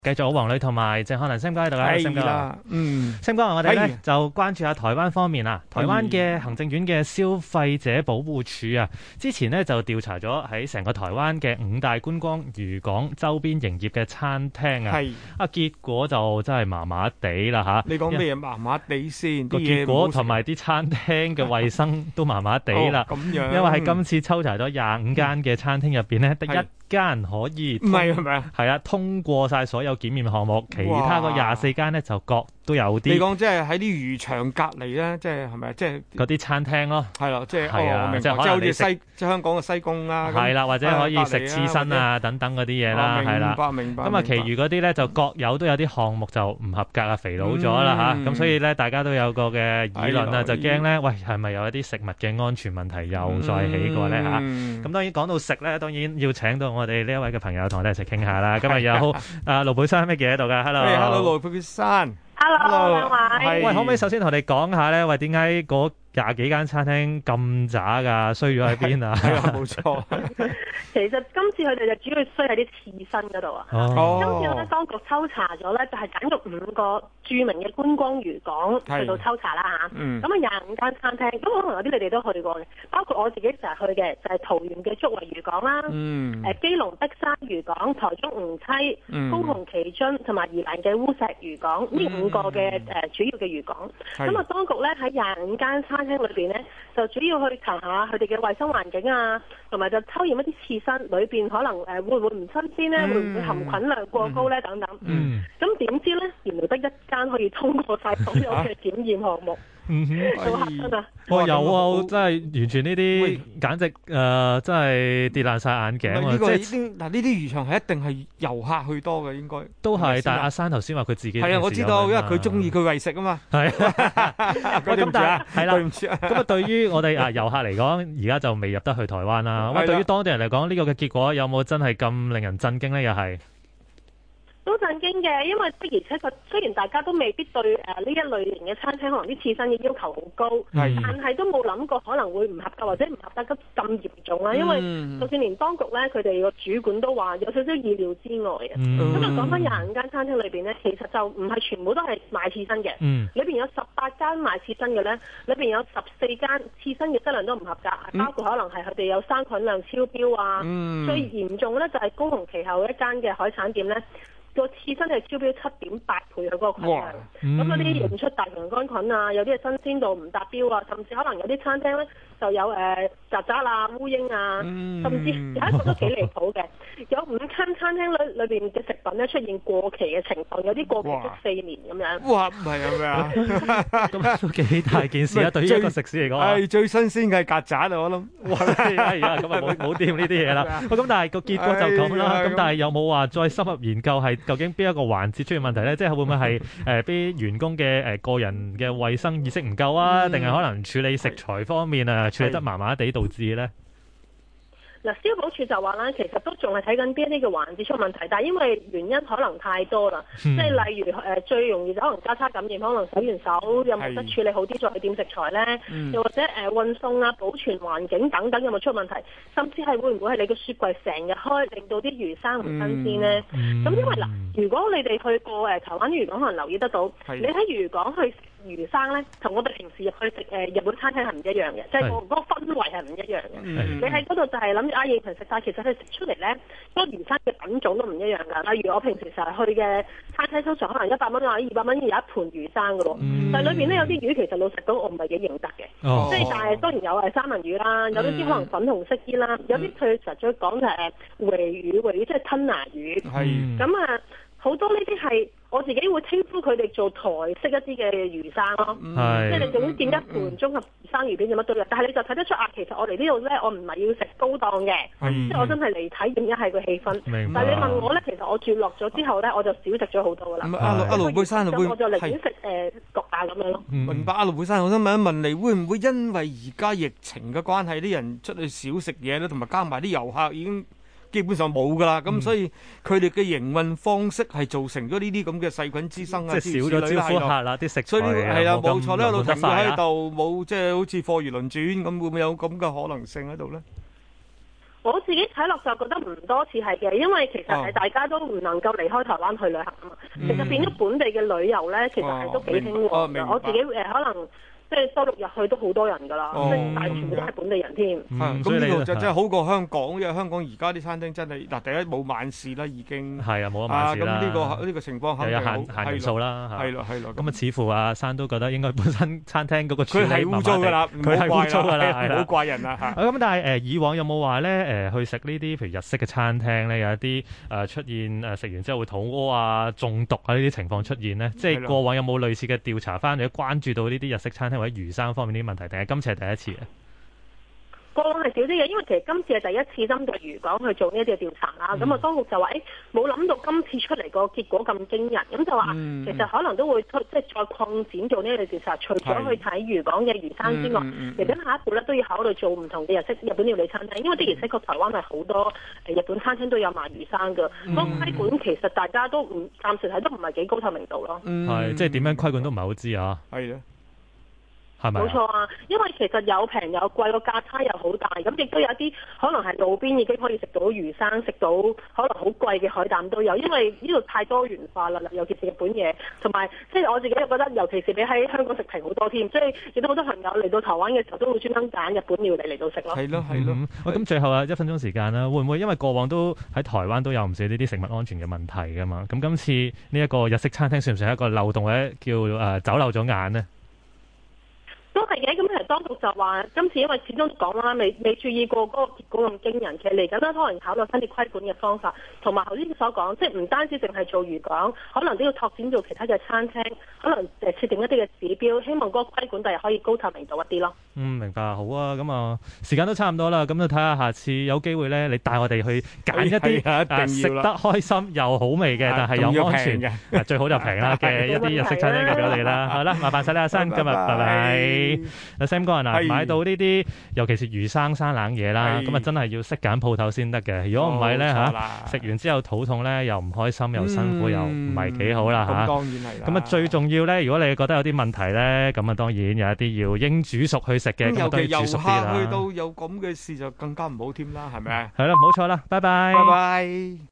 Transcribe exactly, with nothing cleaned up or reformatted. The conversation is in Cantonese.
繼續有黃女同埋鄭漢能 Sam 哥喺度啦，Sam 哥， 嗯 ，Sam 哥，我哋咧就關注下台灣方面啊。台灣嘅行政院嘅消費者保護署啊，之前咧就調查咗喺成個台灣嘅五大觀光漁港周邊營業嘅餐廳啊，係啊，結果就真係麻麻地啦吓。 你講咩嘢麻麻地先？ 個結果同埋啲餐廳嘅衛生都麻麻地啦。 咁樣， 因為喺今次抽查咗廿五間嘅餐廳入邊咧，得一間可以唔係係咪啊？ 係啊，通過晒所有檢驗項目，其他嗰廿四間咧就各都有啲。 你講即係喺啲漁場隔離咧，即係係咪即係嗰啲餐廳咯？ 係咯，即係係啊， 即係好似西即係香港嘅西貢啦。 係啦，或者可以食刺身啊等等嗰啲嘢啦，係啦。 明白明白。 咁啊，其餘嗰啲咧就各有都有啲項目就唔合格啊，肥佬咗啦嚇。咁所以咧，大家都有個嘅議論啊，就驚咧，喂係咪有一啲食物嘅安全問題又再起過咧嚇？咁當然講到食咧，當然要請到我哋呢一位嘅朋友同我哋一齊傾下啦。今日有啊盧珮珊咩嘅喺度㗎 ？Hello，Hello 盧珮珊 ，Hello 兩位。 喂，可唔可以首先同我哋講下咧？喂，點解嗰廿幾間餐廳咁渣㗎？衰咗喺邊啊？ 係啊，冇錯。 其實今次佢哋就主要衰喺啲刺身嗰度啊。哦。今次咧，當局抽查咗咧，就係揀咗五個著名嘅觀光漁港去到抽查啦嚇。嗯。咁啊，廿五間餐廳，咁可能有啲你哋都去過嘅，包括我自己成日去嘅，就係桃園嘅竹圍漁港啦。嗯。誒，基隆碧沙漁港、台中梧棲、高雄旗津同埋宜蘭嘅烏石漁港，呢五個嘅誒主要嘅漁港。咁啊，當局咧喺廿五間餐廳裏邊咧，就主要去查下佢哋嘅衞生環境啊，同埋就抽驗一啲刺身裏邊可能誒會唔會唔新鮮咧，會唔會含菌量過高咧等等。嗯。咁點知咧，原來得一間可以通過晒所有嘅檢驗項目。嗯哼。好嚇親啊！ 哇，有啊，真係完全呢啲簡直誒，真係跌爛晒眼鏡啊！ 即係嗱，呢啲漁場係一定係遊客去多嘅，應該都係。但係阿珊頭先話佢自己係啊，我知道，因為佢中意佢餵食啊嘛。係。 對唔住啊，係啦。對唔住啊。咁啊，對於我哋啊遊客嚟講，而家就未入得去台灣啦。咁對於當地人嚟講，呢個嘅結果有冇真係咁令人震驚咧？又係。 都震驚嘅，因為的而且確雖然大家都未必對誒呢一類型嘅餐廳可能啲刺身嘅要求好高，但係都冇諗過可能會唔合格或者唔合得咁咁嚴重啦。因為就算連當局咧，佢哋個主管都話有少少意料之外嘅。咁啊講翻廿五間餐廳裏邊咧，其實就唔係全部都係賣刺身嘅，裏邊有十八間賣刺身嘅咧，裏邊有十四間刺身嘅質量都唔合格，包括可能係佢哋有生菌量超標啊。最嚴重咧就係高雄其後一間嘅海產店咧。個刺身係超標七點八倍佢嗰個菌量，咁嗰啲驗出大腸桿菌啊，有啲係新鮮度唔達標啊，甚至可能有啲餐廳咧就有誒曱甴啊、烏蠅啊，嗯、甚至有一個都幾離譜嘅，有五間餐廳裏裏邊嘅食品咧出現過期嘅情況，有啲過期足四年咁樣。哇！唔係啊咩啊？ 咁都幾大件事啊！對於一個食肆嚟講， 係最新鮮嘅曱甴啊！我諗， 哇！係啊，咁啊冇冇掂呢啲嘢啦。咁但係個結果就咁啦。咁但係有冇話再深入研究係？究竟邊一個環節出現問題咧？即係會唔會係誒啲員工嘅誒個人嘅衛生意識唔夠啊？定係、嗯、可能處理食材方面啊處理得麻麻地導致咧？ 嗱，消保處就話啦，其實都仲係睇緊邊一啲嘅環節出問題，但係因為原因可能太多啦，嗯、即係例如誒、呃、最容易就可能交叉感染，可能洗完手有冇得處理好啲再去點食材咧？嗯、又或者誒、呃、運送啊、保存環境等等有冇出問題？甚至係會唔會係你個雪櫃成日開，令到啲魚生唔新鮮咧？咁、嗯嗯、因為嗱，如果你哋去過誒台灣漁港，可能留意得到，的你喺漁港去魚生咧，同我哋平時入去食誒日本餐廳係唔一樣嘅，即係嗰個氛圍係唔一樣嘅。嗯、你喺嗰度就係諗住啊，現場食晒，其實佢食出嚟咧，嗰、嗰個魚生嘅品種都唔一樣㗎。例如我平時成日去嘅餐廳，通常可能一百蚊或者二百蚊有一盤魚生㗎喎，嗯、但係裏邊咧有啲魚其實老實講我唔係幾認得嘅，哦、即係但係當然有誒三文魚啦，有啲可能粉紅色啲啦，嗯、有啲佢實在講就係誒鮪魚，鮪魚即係吞拿魚。係咁啊！好多呢啲係我自己會稱呼佢哋做台式一啲嘅魚生咯，即係你總見一盤綜合生魚片就乜都有，但係你就睇得出啊，其實我嚟呢度咧，我唔係要食高檔嘅，即係我真係嚟體驗一係個氣氛。但係你問我咧，其實我住落咗之後咧，我就少食咗好多噶啦。阿阿盧珮珊會， 我就寧願食誒焗啊咁樣咯。 明白，阿盧珮珊，我想問一問你，會唔會因為而家疫情嘅關係，啲人出去少食嘢咧，同埋加埋啲遊客已經基本上冇㗎啦，咁、嗯、所以佢哋嘅營運方式係造成咗呢啲咁嘅細菌滋生啊， 即係少咗招呼客啦，啲食材係啦，冇錯啦，一路停咗喺度， 冇即係好似貨如輪轉咁，會唔會有咁嘅可能性喺度咧？ 我自己睇落就覺得唔多似係嘅，因為其實係大家都唔能夠離開台灣去旅行啊嘛。 嗯、 其實變咗本地嘅旅遊咧，其實係都幾興旺嘅。我自己誒、呃、可能。即係周六日去都好多人㗎啦，即係但係全部都係本地人添。 咁呢個就真係好過香港，因為香港而家啲餐廳真係嗱，第一冇晚市啦，已經係啊，冇得晚市啦。 咁呢個呢個情況肯定有限限人數啦。 係咯係咯。咁啊，似乎阿山都覺得應該本身餐廳嗰個處理佢係污糟㗎啦， 佢係污糟㗎啦， 唔好怪人啦嚇。 咁但係誒以往有冇話咧誒去食呢啲譬如日式嘅餐廳咧，有一啲誒出現誒食完之後會肚屙啊、中毒啊呢啲情況出現咧？即係過往有冇類似嘅調查翻，或者關注到呢啲日式餐廳或者魚生方面啲問題，定係今次係第一次嘅？ 過往係少啲嘅，因為其實今次係第一次針對漁港去做呢一啲嘅調查啦。咁啊、嗯，當局就話：誒冇諗到今次出嚟個結果咁驚人，咁就話、嗯、其實可能都會即係再擴展做呢一啲調查，除咗去睇漁港嘅魚生之外，嚟緊、嗯嗯、下一步咧都要考慮做唔同嘅日式日本料理餐廳，因為的而且確台灣係好多誒日本餐廳都有賣魚生㗎。嗯、個規管其實大家都唔暫時睇都唔係幾高透明度咯。係、 嗯，即係點樣規管都唔係好知啊。係啊。 冇錯啊，因為其實有平有貴，個價差又好大，咁亦都有一啲可能係路邊已經可以食到魚生，食到可能好貴嘅海膽都有，因為呢度太多元化啦，尤其是日本嘢，同埋即係我自己又覺得，尤其是比喺香港食平好多添，即係亦都好多朋友嚟到台灣嘅時候都會專登揀日本料理嚟到食咯。係咯係咯， 喂，咁最後啊一分鐘時間啦，會唔會因為過往都喺台灣都有唔少呢啲食物安全嘅問題噶嘛？咁今次呢一個日式餐廳算唔算係一個漏洞咧？叫誒、呃、走漏咗眼呢？ 都係嘅，咁其實當局就話今次因為始終講啦，未未注意過嗰個結果咁驚人，其實嚟緊咧可能考慮新啲規管嘅方法，同埋頭先所講，即係唔單止淨係做漁港，可能都要拓展做其他嘅餐廳，可能誒設定一啲嘅指標，希望嗰個規管第日可以高透明度一啲咯。 嗯，明白，好啊，咁啊時間都差唔多啦，咁就睇下下次有機會咧，你帶我哋去揀一啲食得開心又好味嘅，但係又安全嘅，最好就平啦嘅一啲日式餐廳俾我哋啦。好啦，麻煩晒你阿生，今日拜拜。阿 Sam 哥啊，買到呢啲尤其是魚生生冷嘢啦，咁啊真係要識揀鋪頭先得嘅。如果唔係咧嚇，食完之後肚痛咧，又唔開心，又辛苦，又唔係幾好啦嚇。 咁當然係啦。 咁啊最重要咧，如果你覺得有啲問題咧，咁啊當然有一啲要應煮熟去食嘅，咁都要煮熟啲啦。 尤其遊客去到有咁嘅事就更加唔好添啦，係咪啊？ 係啦，冇錯啦，拜拜。 拜拜。